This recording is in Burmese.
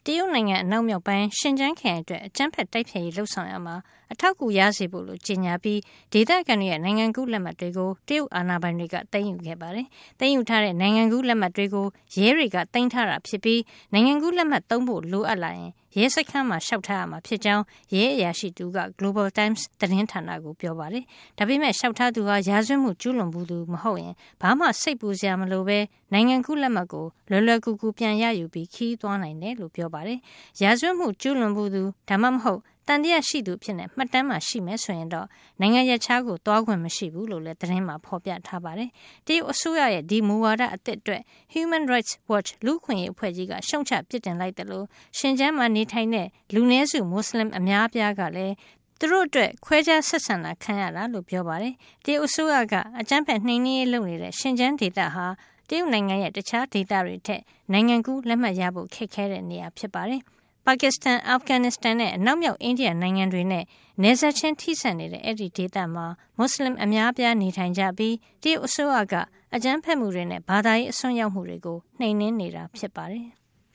တရုတ်နိုင်ငံအနောက်မြောက်ပိုင်းရှင်ကျန်းခရိုင်အတွက်အကြမ်းဖက်တိုက်ဖျက်ရေးလှုပ်ဆောင်ရမှာအထောက်အကူရစေဖို့လို့ကြေညာပြီးဒေသခံတွေရဲ့နိုင်ငံကူးလက်မှတ်တွေကိုတရုတ်အာဏာပိုင်တွေကသိမ်းယူခဲ့ပါတယ်။သိမ်းယူထားတဲ့နိုင်ငံကူးလက်မှတ်တွေကိုရဲတွေကသိမ်းထားတာဖြစ်ပြီးနိုင်ငံကူးလက်မှတ်သုံးဖို့လိုအပ်လာရင်ရဲစခန်းမှာလျှောက်ထားရမှာဖြစ်ကြောင်းရဲအရာရှိတူက Global Times သတင်းဌာနကိုပြောပါတယ်။ဒါပေမဲ့လျှောက်ထားသူဟာရာဇဝတ်မှုကျူးလွန်ဘူးသူမဟုတ်ရင်ဘာမှစိတ်ပူစရာမလိုပဲနိုင်ငံကူးလက်မှတ်ကိုလွယ်လွယ်ကူကူပြန်ရယူပြီးခီးသွားနိုင်တယ်လို့ပြောပါတယ်။ရာဇဝတ်မှုကျူးလွန်ဘူးသူဒါမှမဟုတ်တန်တရားရှိသူဖြစ်နေမှတ်တမ်းမှာရှိမယ်ဆိုရင်တော့နိုင်ငံရခြားကိုတွားခွင့်မရှိဘူးလို့လည်းသတင်းမှာဖော်ပြထားပါတယ်။တရုတ်အစိုးရရဲ့ဒီမူဝါဒအသစ်အတွက် Human Rights Watch လူ့အခွင့်အရေးအဖွဲ့ကြီးကရှုံချပြစ်တင်လိုက်တယ်လို့ရှင်ကျန်းမှာနေထိုင်တဲ့လူနည်းစုမွတ်စလင်အများအပြားကလည်းသူတို့အတွက်ခွဲခြားဆက်ဆံတာခံရတာလို့ပြောပါတယ်။တရုတ်အစိုးရကအကြမ်းဖက်နှိမ်နင်းရေးလုပ်နေတဲ့ရှင်ကျန်းဒေသဟာတရုတ်နိုင်ငံရဲ့တခြားဒေသတွေထက်နိုင်ငံကူးလက်မှတ်ရဖို့ခက်ခဲတဲ့နေရာဖြစ်ပါတယ်။ပါကစ္စတန်၊အာဖဂန်နစ္စတန်နဲ့အနောက်မြောက်အိန္ဒိယနိုင်ငံတွေနဲ့နယ်စပ်ချင်းထိစပ်နေတဲ့အဲ့ဒီဒေသမှာမွတ်စလင်အများအပြားနေထိုင်ကြပြီးတရုတ်အစိုးရကအကြမ်းဖက်မှုတွေနဲ့ဘာသာရေးအစွန်းရောက်မှုတွေကိုနှိမ်နင်းနေတာဖြစ်ပါတယ်။